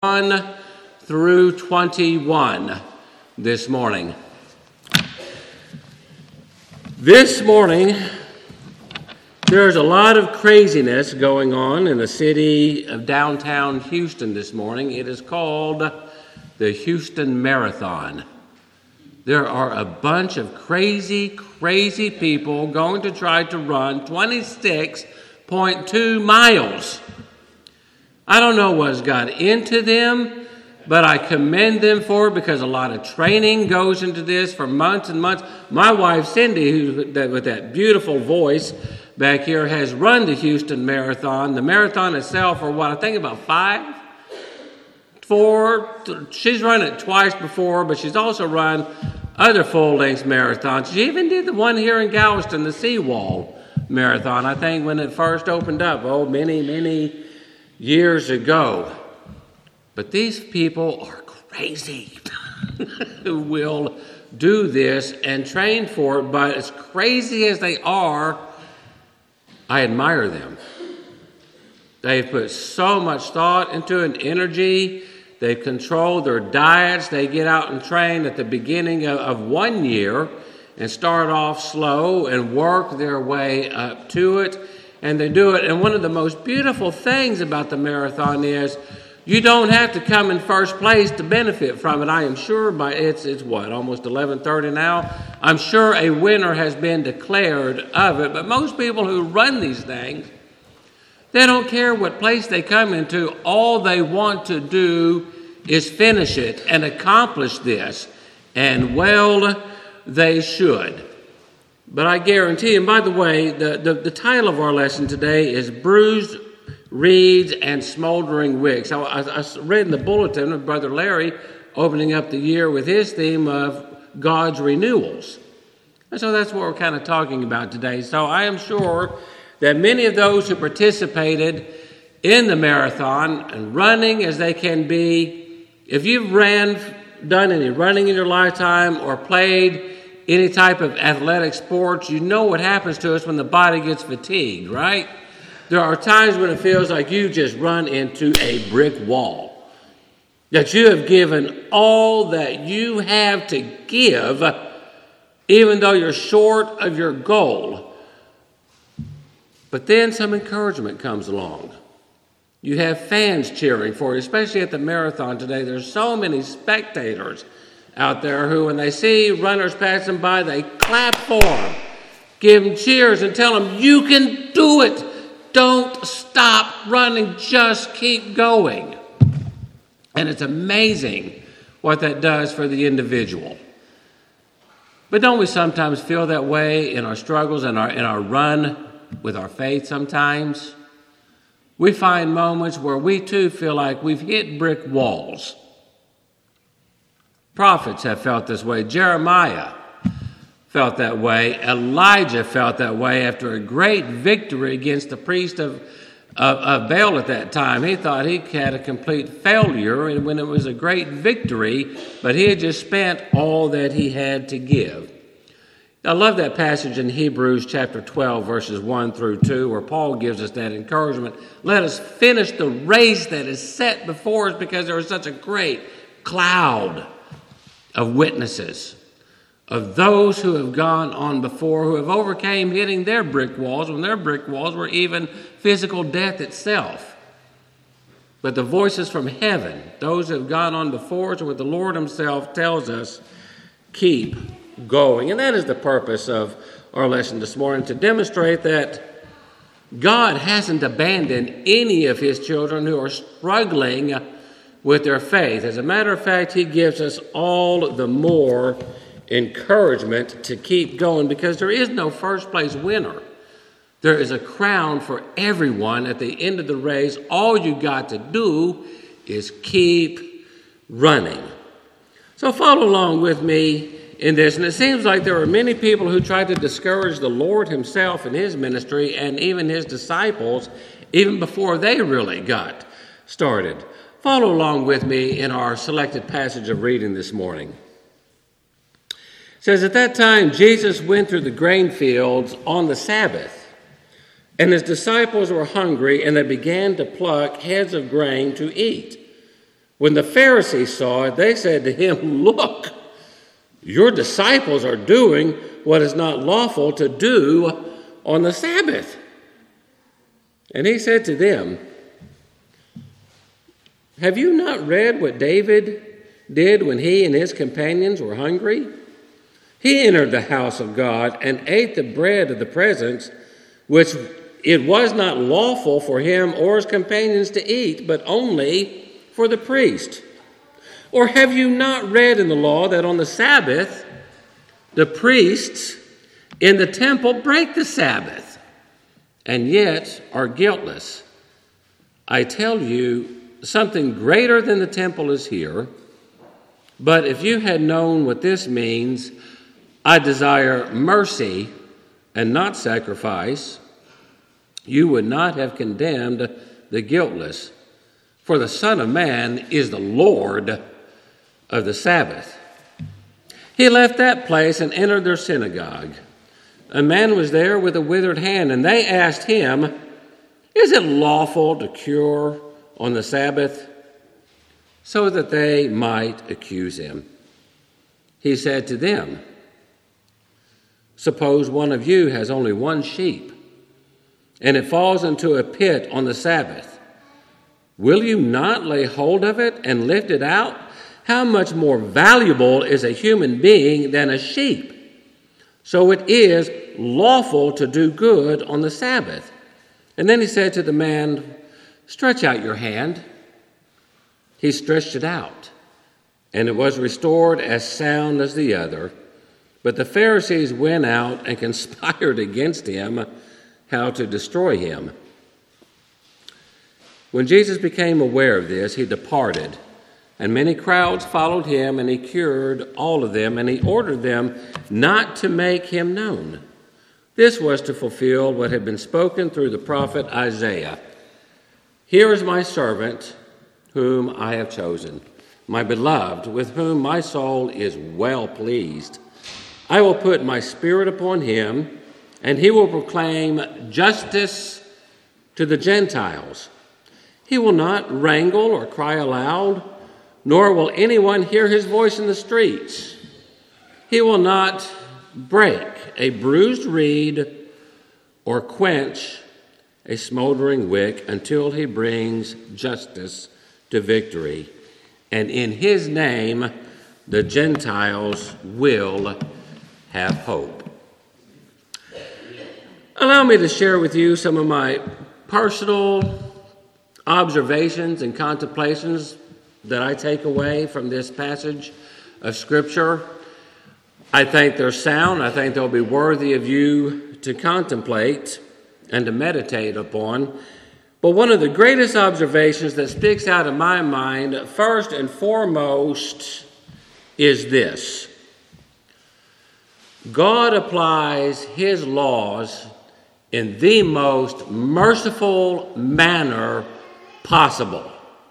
1 through 21 this morning. This morning, there's a lot of craziness going on in the city of downtown Houston this morning. It is called the Houston Marathon. There are a bunch of crazy people going to try to run 26.2 miles. I don't know what's got into them, but I commend them for it because a lot of training goes into this for months and months. My wife, Cindy, with that beautiful voice back here, has run the Houston Marathon. The marathon itself, for what, I think about 4. She's run it twice before, but she's also run other full-length marathons. She even did the one here in Galveston, the Seawall Marathon, I think when it first opened up, many years ago. But these people are crazy who will do this and train for it. But as crazy as they are, I admire them. They've put so much thought into it, energy. They control their diets. They get out and train at the beginning of 1 year and start off slow and work their way up to it. And they do it. And one of the most beautiful things about the marathon is you don't have to come in first place to benefit from it. I am sure it's almost 11:30 now. I'm sure a winner has been declared of it. But most people who run these things, they don't care what place they come into. All they want to do is finish it and accomplish this. And well, they should. But I guarantee, and by the way, the title of our lesson today is Bruised Reeds and Smoldering Wicks. So I read in the bulletin of Brother Larry opening up the year with his theme of God's renewals. And so that's what we're kind of talking about today. So I am sure that many of those who participated in the marathon and running as they can be, if you've done any running in your lifetime or played any type of athletic sports, you know what happens to us when the body gets fatigued, right? There are times when it feels like you just run into a brick wall, that you have given all that you have to give, even though you're short of your goal. But then some encouragement comes along. You have fans cheering for you, especially at the marathon today. There's so many spectators out there who, when they see runners passing by, they clap for them, give them cheers and tell them, you can do it. Don't stop running. Just keep going. And it's amazing what that does for the individual. But don't we sometimes feel that way in our struggles and in our run with our faith sometimes? We find moments where we too feel like we've hit brick walls. Prophets have felt this way. Jeremiah felt that way. Elijah felt that way after a great victory against the priest of Baal at that time. He thought he had a complete failure when it was a great victory, but he had just spent all that he had to give. I love that passage in Hebrews chapter 12, verses 1 through 2, where Paul gives us that encouragement. Let us finish the race that is set before us because there is such a great cloud of witnesses, of those who have gone on before, who have overcame hitting their brick walls when their brick walls were even physical death itself. But the voices from heaven, those who have gone on before us, and what the Lord himself tells us, keep going. And that is the purpose of our lesson this morning, to demonstrate that God hasn't abandoned any of his children who are struggling with their faith. As a matter of fact, he gives us all the more encouragement to keep going because there is no first place winner. There is a crown for everyone at the end of the race. All you got to do is keep running. So follow along with me in this. And it seems like there are many people who try to discourage the Lord himself in his ministry and even his disciples even before they really got started. Follow along with me in our selected passage of reading this morning. It says, at that time, Jesus went through the grain fields on the Sabbath, and his disciples were hungry, and they began to pluck heads of grain to eat. When the Pharisees saw it, they said to him, "Look, your disciples are doing what is not lawful to do on the Sabbath." And he said to them, "Have you not read what David did when he and his companions were hungry? He entered the house of God and ate the bread of the presence, which it was not lawful for him or his companions to eat, but only for the priest. Or have you not read in the law that on the Sabbath the priests in the temple break the Sabbath and yet are guiltless? I tell you, something greater than the temple is here. But if you had known what this means, I desire mercy and not sacrifice, you would not have condemned the guiltless. For the Son of Man is the Lord of the Sabbath." He left that place and entered their synagogue. A man was there with a withered hand, and they asked him, "Is it lawful to cure on the Sabbath?" So that they might accuse him. He said to them, "Suppose one of you has only one sheep, and it falls into a pit on the Sabbath. Will you not lay hold of it and lift it out? How much more valuable is a human being than a sheep? So it is lawful to do good on the Sabbath." And then he said to the man, "Stretch out your hand." He stretched it out, and it was restored as sound as the other. But the Pharisees went out and conspired against him how to destroy him. When Jesus became aware of this, he departed, and many crowds followed him, and he cured all of them, and he ordered them not to make him known. This was to fulfill what had been spoken through the prophet Isaiah. "Here is my servant, whom I have chosen, my beloved, with whom my soul is well pleased. I will put my spirit upon him, and he will proclaim justice to the Gentiles. He will not wrangle or cry aloud, nor will anyone hear his voice in the streets. He will not break a bruised reed or quench a smoldering wick until he brings justice to victory. And in his name, the Gentiles will have hope." Allow me to share with you some of my personal observations and contemplations that I take away from this passage of Scripture. I think they're sound. I think they'll be worthy of you to contemplate and to meditate upon. But one of the greatest observations that sticks out in my mind, first and foremost, is this: God applies his laws in the most merciful manner possible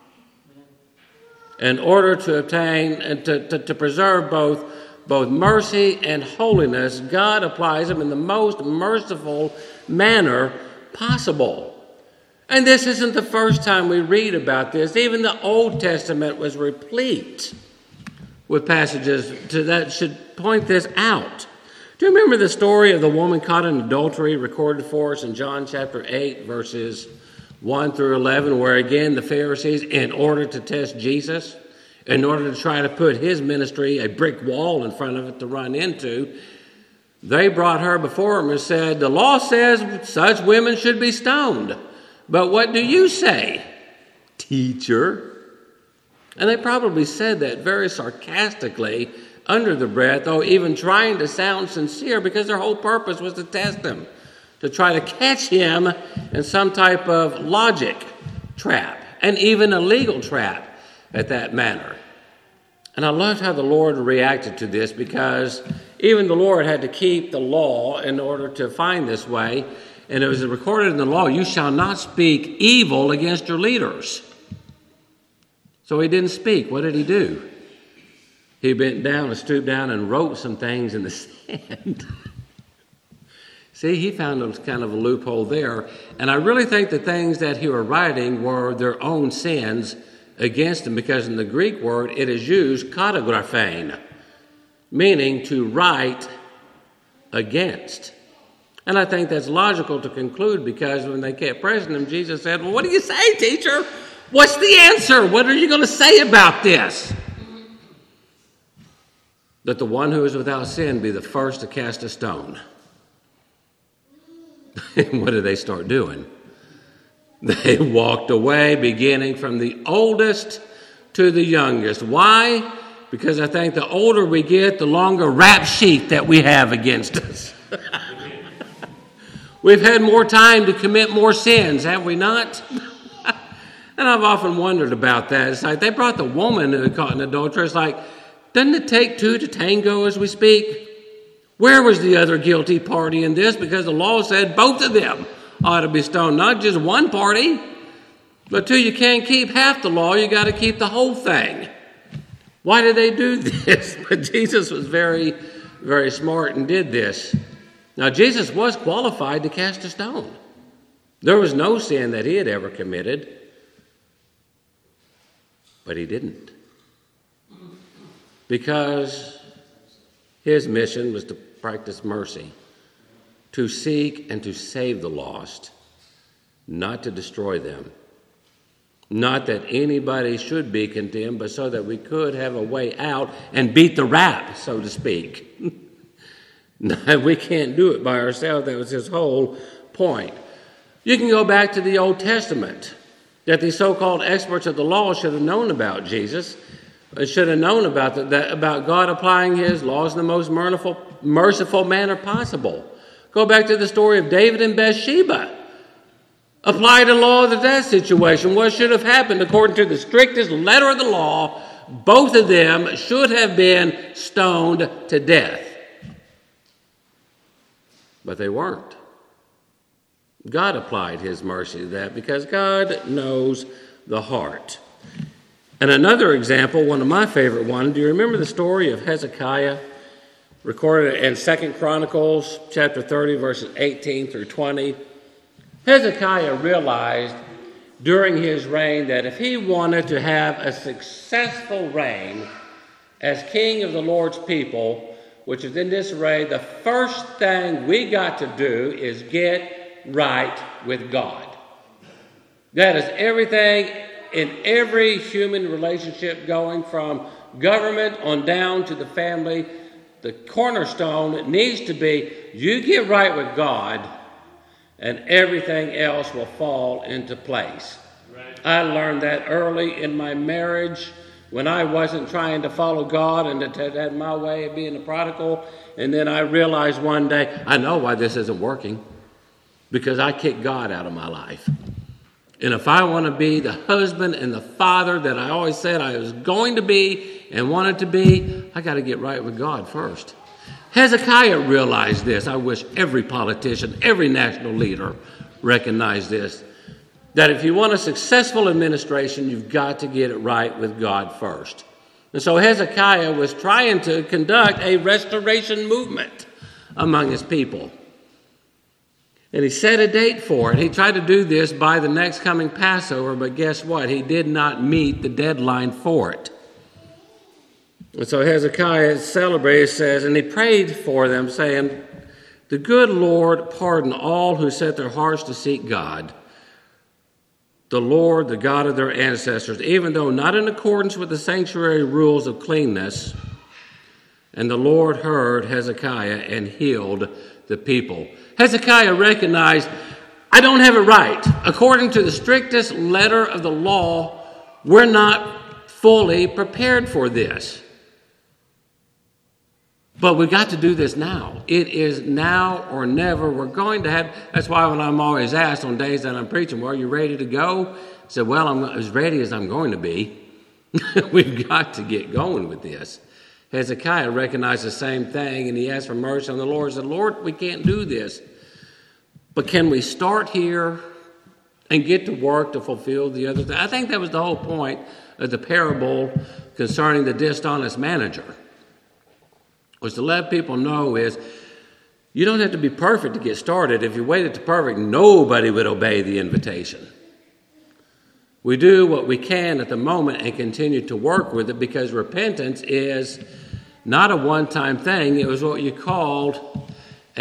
in order to obtain and to preserve both mercy and holiness. God applies them in the most merciful manner possible. And this isn't the first time we read about this. Even the Old Testament was replete with passages that should point this out. Do you remember the story of the woman caught in adultery recorded for us in John chapter 8, verses 1 through 11, where again the Pharisees, in order to test Jesus, in order to try to put his ministry a brick wall in front of it to run into, they brought her before him and said, "The law says such women should be stoned. But what do you say, teacher?" And they probably said that very sarcastically under the breath, though even trying to sound sincere, because their whole purpose was to test him, to try to catch him in some type of logic trap, and even a legal trap at that manner. And I loved how the Lord reacted to this, because even the Lord had to keep the law in order to find this way. And it was recorded in the law, "You shall not speak evil against your leaders." So he didn't speak. What did he do? He bent down and stooped down and wrote some things in the sand. See, he found a kind of a loophole there. And I really think the things that he was writing were their own sins against them, because in the Greek word it is used katographein, meaning to write against. And I think that's logical to conclude, because when they kept pressing him, Jesus said, well, what do you say, teacher? What's the answer? What are you going to say about this? That the one who is without sin be the first to cast a stone. And what did they start doing? They walked away, beginning from the oldest to the youngest. Why? Because I think the older we get, the longer rap sheet that we have against us. We've had more time to commit more sins, have we not? And I've often wondered about that. It's like they brought the woman who was caught in adultery. It's like, doesn't it take two to tango, as we speak? Where was the other guilty party in this? Because the law said both of them ought to be stoned, not just one party. But two, you can't keep half the law. You got to keep the whole thing. Why did they do this? But Jesus was very, very smart and did this. Now, Jesus was qualified to cast a stone. There was no sin that he had ever committed. But he didn't. Because his mission was to practice mercy, to seek and to save the lost, not to destroy them. Not that anybody should be condemned, but so that we could have a way out and beat the rap, so to speak. No, we can't do it by ourselves. That was his whole point. You can go back to the Old Testament, that the so-called experts of the law should have known about Jesus. Should have known about God applying his laws in the most merciful manner possible. Go back to the story of David and Bathsheba. Apply the law to that situation. What should have happened? According to the strictest letter of the law, both of them should have been stoned to death. But they weren't. God applied his mercy to that, because God knows the heart. And another example, one of my favorite ones, do you remember the story of Hezekiah, recorded in 2 Chronicles chapter 30, verses 18 through 20? Hezekiah realized during his reign that if he wanted to have a successful reign as king of the Lord's people, which is in disarray, the first thing we got to do is get right with God. That is everything in every human relationship, going from government on down to the family. The cornerstone needs to be, you get right with God and everything else will fall into place. Right. I learned that early in my marriage when I wasn't trying to follow God and to had my way of being a prodigal. And then I realized one day, I know why this isn't working. Because I kicked God out of my life. And if I want to be the husband and the father that I always said I was going to be and wanted to be, I got to get right with God first. Hezekiah realized this. I wish every politician, every national leader recognized this. That if you want a successful administration, you've got to get it right with God first. And so Hezekiah was trying to conduct a restoration movement among his people. And he set a date for it. He tried to do this by the next coming Passover, but guess what? He did not meet the deadline for it. And so Hezekiah celebrated, says, and he prayed for them, saying, the good Lord pardon all who set their hearts to seek God, the Lord, the God of their ancestors, even though not in accordance with the sanctuary rules of cleanness. And the Lord heard Hezekiah and healed the people. Hezekiah recognized, I don't have it right. According to the strictest letter of the law, we're not fully prepared for this. But we've got to do this now. It is now or never. We're going to have, that's why when I'm always asked on days that I'm preaching, well, are you ready to go? I said, well, I'm as ready as I'm going to be. We've got to get going with this. Hezekiah recognized the same thing, and he asked for mercy on the Lord. He said, Lord, we can't do this. But can we start here and get to work to fulfill the other thing? I think that was the whole point of the parable concerning the dishonest manager. Was to let people know is you don't have to be perfect to get started. If you waited to perfect, nobody would obey the invitation. We do what we can at the moment and continue to work with it, because repentance is not a one-time thing. It was what you called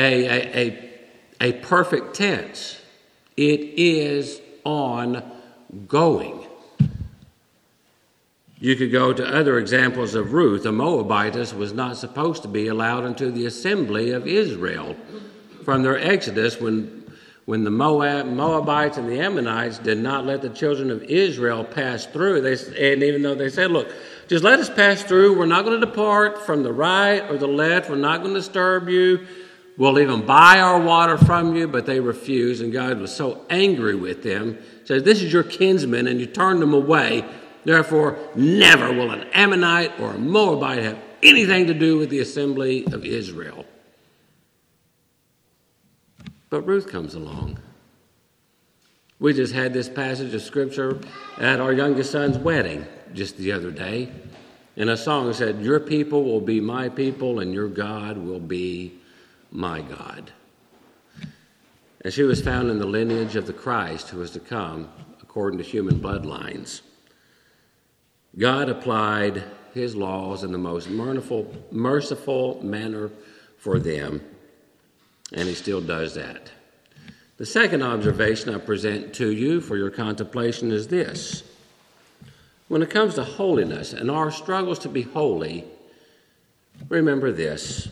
a perfect tense. It is ongoing. You could go to other examples of Ruth. A Moabitess was not supposed to be allowed into the assembly of Israel from their exodus when the Moabites and the Ammonites did not let the children of Israel pass through. And even though they said, look, just let us pass through. We're not going to depart from the right or the left. We're not going to disturb you. We'll even buy our water from you. But they refused, and God was so angry with them. He says, this is your kinsmen, and you turned them away. Therefore, never will an Ammonite or a Moabite have anything to do with the assembly of Israel. But Ruth comes along. We just had this passage of Scripture at our youngest son's wedding just the other day. And a song said, your people will be my people, and your God will be my God. And she was found in the lineage of the Christ who was to come according to human bloodlines. God applied his laws in the most merciful manner for them, and he still does that. The second observation I present to you for your contemplation is this. When it comes to holiness and our struggles to be holy, remember this.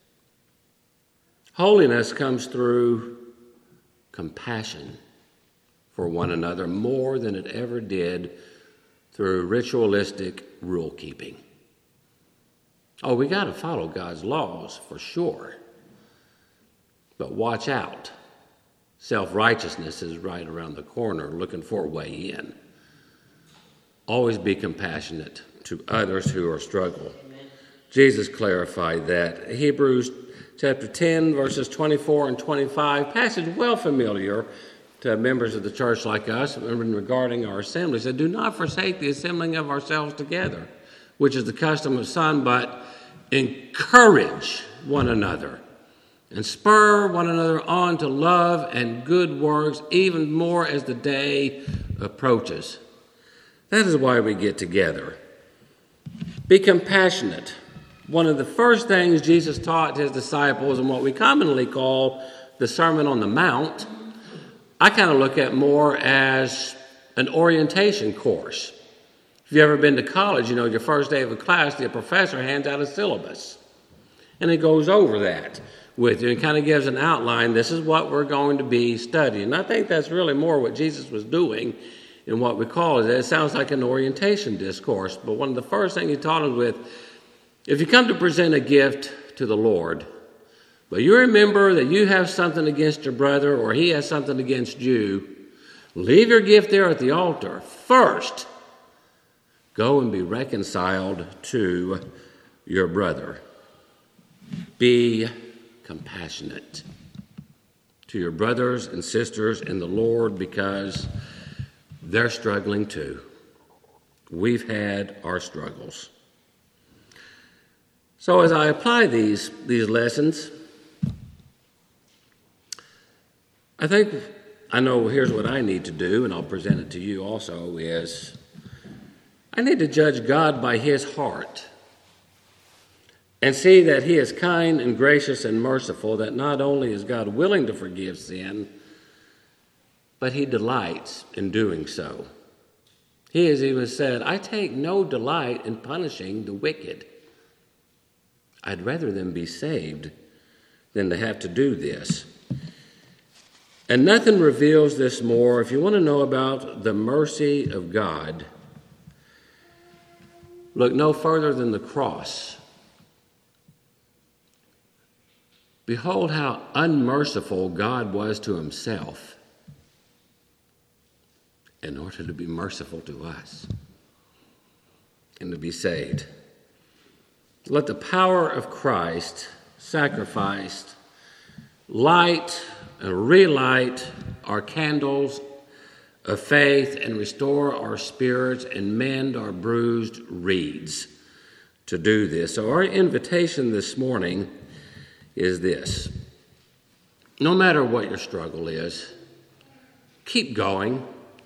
Holiness comes through compassion for one another more than it ever did through ritualistic rule keeping. Oh, we got to follow God's laws for sure. But watch out. Self-righteousness is right around the corner looking for a way in. Always be compassionate to others who are struggling. Jesus clarified that. Hebrews chapter 10, verses 24 and 25, passage well familiar to members of the church like us regarding our assembly, said, do not forsake the assembling of ourselves together, which is the custom of some, but encourage one another and spur one another on to love and good works, even more as the day approaches. That is why we get together. Be compassionate. One of the first things Jesus taught his disciples in what we commonly call the Sermon on the Mount, I kind of look at more as an orientation course. If you've ever been to college, you know, your first day of a class, the professor hands out a syllabus. And it goes over that with you and kind of gives an outline. This is what we're going to be studying. And I think that's really more what Jesus was doing in what we call it. It sounds like an orientation discourse. But one of the first things he taught us with, if you come to present a gift to the Lord, but you remember that you have something against your brother or he has something against you, leave your gift there at the altar. First, go and be reconciled to your brother. Be compassionate to your brothers and sisters in the Lord because they're struggling too. We've had our struggles. So as I apply these lessons, I know here's what I need to do, and I'll present it to you also, is I need to judge God by his heart and see that he is kind and gracious and merciful, that not only is God willing to forgive sin, but he delights in doing so. He has even said, I take no delight in punishing the wicked. I'd rather them be saved than to have to do this. And nothing reveals this more. If you want to know about the mercy of God, look no further than the cross. Behold how unmerciful God was to himself in order to be merciful to us and to be saved. Let the power of Christ sacrificed light and relight our candles of faith and restore our spirits and mend our bruised reeds to do this. So our invitation this morning is this. No matter what your struggle is, keep going.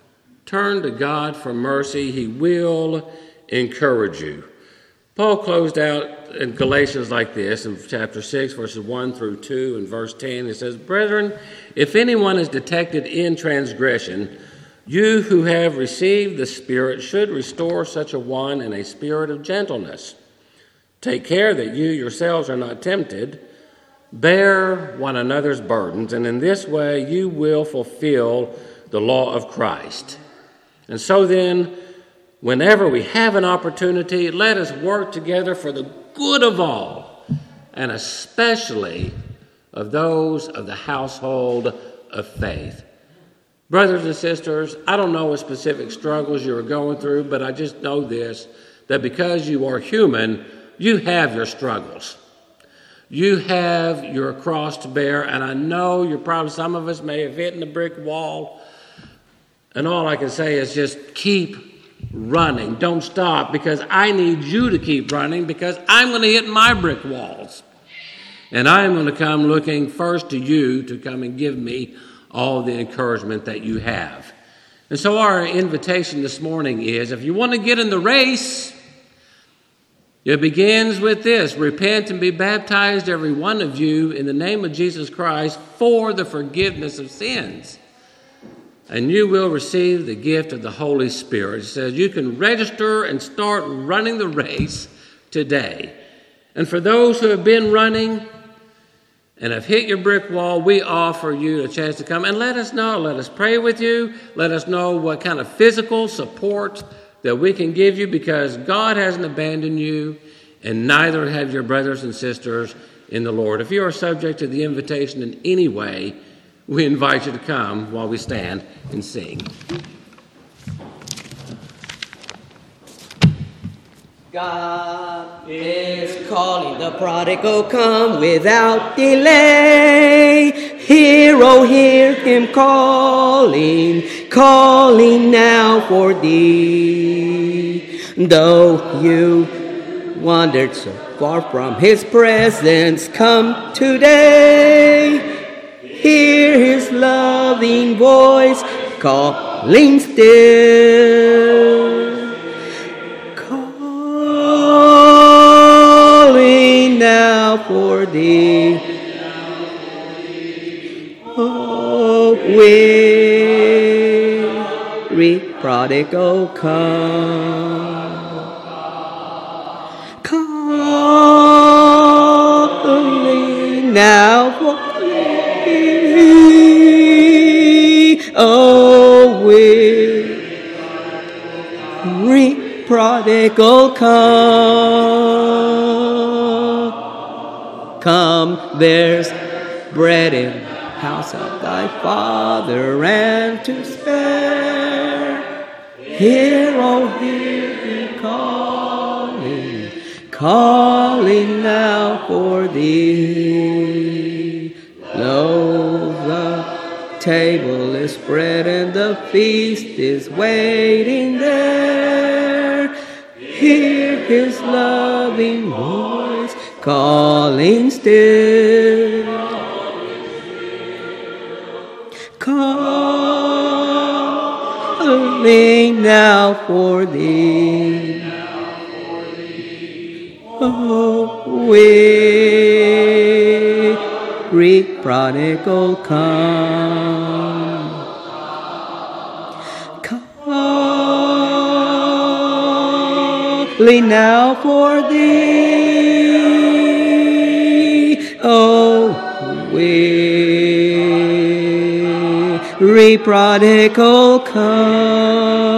Turn to God for mercy. He will encourage you. Paul closed out in Galatians like this in chapter 6, verses 1 through 2, and verse 10. It says, "Brethren, if anyone is detected in transgression, you who have received the Spirit should restore such a one in a spirit of gentleness. Take care that you yourselves are not tempted. Bear one another's burdens, and in this way you will fulfill the law of Christ. And so then, whenever we have an opportunity, let us work together for the good of all, and especially of those of the household of faith." Brothers and sisters, I don't know what specific struggles you're going through, but I just know this, that because you are human, you have your struggles. You have your cross to bear, and I know you're probably, some of us may have hit a brick wall, and all I can say is just keep running. Don't stop, because I need you to keep running, because I'm going to hit my brick walls. And I'm going to come looking first to you to come and give me all the encouragement that you have. And so our invitation this morning is, if you want to get in the race, it begins with this: repent and be baptized, every one of you, in the name of Jesus Christ for the forgiveness of sins. And you will receive the gift of the Holy Spirit. It says you can register and start running the race today. And for those who have been running and have hit your brick wall, we offer you a chance to come and let us know. Let us pray with you. Let us know what kind of physical support that we can give you, because God hasn't abandoned you, and neither have your brothers and sisters in the Lord. If you are subject to the invitation in any way, we invite you to come while we stand and sing. God is calling the prodigal, come without delay. Hear, oh, hear him calling, calling now for thee. Though you wandered so far from his presence, come today. Hear his loving voice calling still, calling now for thee. Oh, weary prodigal, come, calling now for oh, weary prodigal, come. Come, there's bread in the house of thy Father, and to spare. Hear, oh, hear him calling, calling now for thee. Lo, the table is spread and the feast is waiting there. Hear his loving voice calling still, calling now for thee. Oh, weary prodigal, come, calling now for thee. Oh, weary prodigal, come.